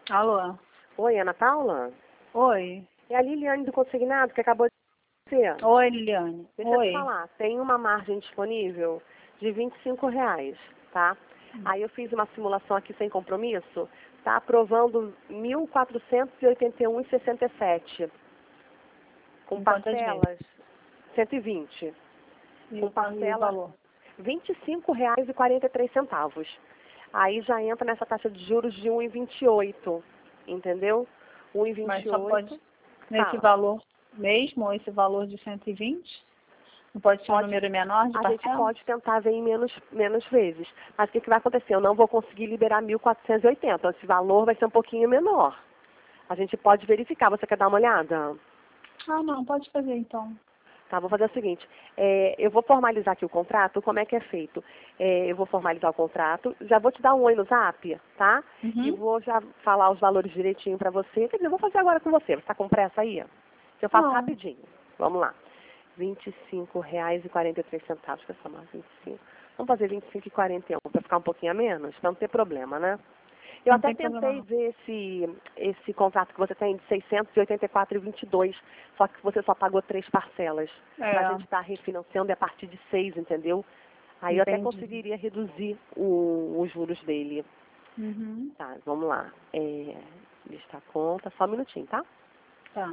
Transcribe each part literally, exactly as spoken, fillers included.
Alô? Oi, Ana Paula? Oi. É a Liliane do Consignado que acabou de ser. Oi, Liliane. Deixa Oi. eu te falar, tem uma margem disponível de vinte e cinco reais, tá? Aí eu fiz uma simulação aqui sem compromisso, tá aprovando mil quatrocentos e oitenta e um reais e sessenta e sete centavos. Com Em quantas parcelas, cento e vinte. E Com o parcela, valor? vinte e cinco reais e quarenta e três centavos. Aí já entra nessa taxa de juros de um vírgula vinte e oito, entendeu? um vírgula Mas vinte e só oito. pode, nesse Fala. valor mesmo, ou esse valor de cento e vinte? Não pode ser um Pode, número menor de a parcela? gente pode tentar ver em menos, menos vezes. Mas o que, que vai acontecer? Eu não vou conseguir liberar mil quatrocentos e oitenta. Esse valor vai ser um pouquinho menor. A gente pode verificar. Você quer dar uma olhada? Ah, não, pode fazer então. Tá, vou fazer o seguinte. É, eu vou formalizar aqui o contrato. Como é que é feito? É, eu vou formalizar o contrato. Já vou te dar um oi no zap, tá? Uhum. E vou já falar os valores direitinho para você. Quer dizer, eu vou fazer agora com você. Você está com pressa aí? Eu faço Não. rapidinho. Vamos lá. vinte e cinco reais e quarenta e três centavos, que é somar vinte e cinco. Vamos fazer vinte e cinco e quarenta e um para ficar um pouquinho a menos, para não ter problema, né? Eu Não até tem problema tentei não. ver esse, esse contrato que você tem de seiscentos e oitenta e quatro reais e vinte e dois centavos, só que você só pagou três parcelas. É. A gente está refinanciando é a partir de seis, entendeu? Aí eu até Entendi. conseguiria reduzir o- os juros dele. Uhum. Tá, vamos lá. É, lista a conta, só um minutinho, tá? Tá.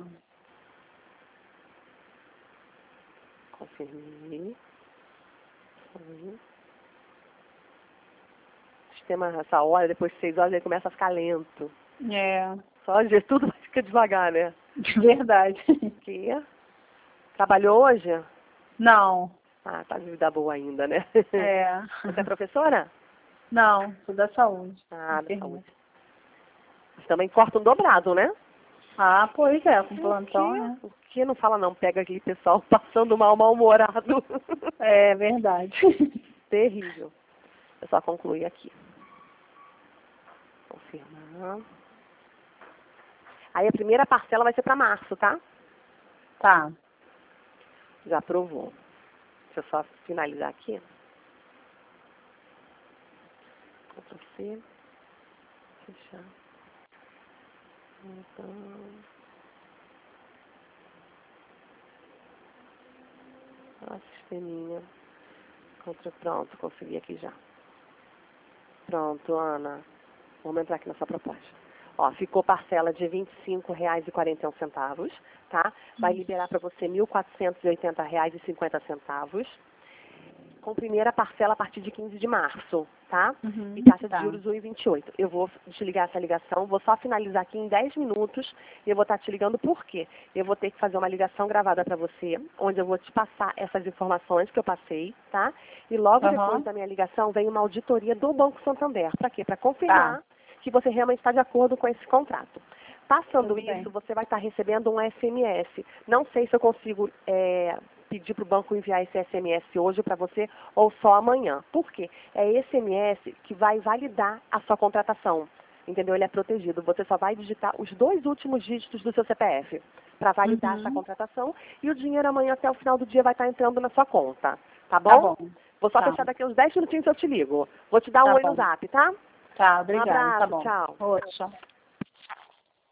Confirmei. Foi. O sistema, essa hora, depois de seis horas, ele começa a ficar lento. É. Só de ver tudo fica devagar, né? Verdade. Que? Trabalhou hoje? Não. Ah, tá de vida boa ainda, né? É. Você é professora? Não, sou da saúde. Ah, da Enfermeira. saúde. Vocês também cortam dobrado, né? Ah, pois é, com O plantão, quê? né? O que não fala não? Pega aquele pessoal passando mal, mal-humorado. É verdade. Terrível. Eu só concluir aqui. Confirmar. Aí a primeira parcela vai ser para março, tá? Tá. Já aprovou. Deixa eu só finalizar aqui. Ctrl C. Fechar. Então... Ah, sisteminha. Ctrl, pronto, consegui aqui já. Pronto, Ana. Vamos entrar aqui na sua proposta. Ó, ficou parcela de vinte e cinco reais e quarenta e um centavos, tá? Vai liberar para você mil quatrocentos e oitenta reais e cinquenta centavos. Com primeira parcela a partir de quinze de março, tá? Uhum, E taxa de tá. juros um vírgula vinte e oito. Eu vou desligar essa ligação, vou só finalizar aqui em dez minutos e eu vou estar te ligando por quê? Eu vou ter que fazer uma ligação gravada para você, onde eu vou te passar essas informações que eu passei, tá? E logo Uhum. depois da minha ligação vem uma auditoria do Banco Santander. Para quê? Para confirmar Tá. que você realmente está de acordo com esse contrato. Passando Tudo bem. isso, você vai estar recebendo um S M S. Não sei se eu consigo é, pedir para o banco enviar esse S M S hoje para você ou só amanhã. Por quê? É esse S M S que vai validar a sua contratação. Entendeu? Ele é protegido. Você só vai digitar os dois últimos dígitos do seu C P F para validar Uhum. essa contratação e o dinheiro amanhã até o final do dia vai estar entrando na sua conta. Tá bom? Tá bom. Vou só Tá. fechar daqui uns dez minutinhos e eu te ligo. Vou te dar um Tá oi bom. no zap, tá? Tá, Um obrigada. Tá abraço, bom. tchau. Oi, tchau.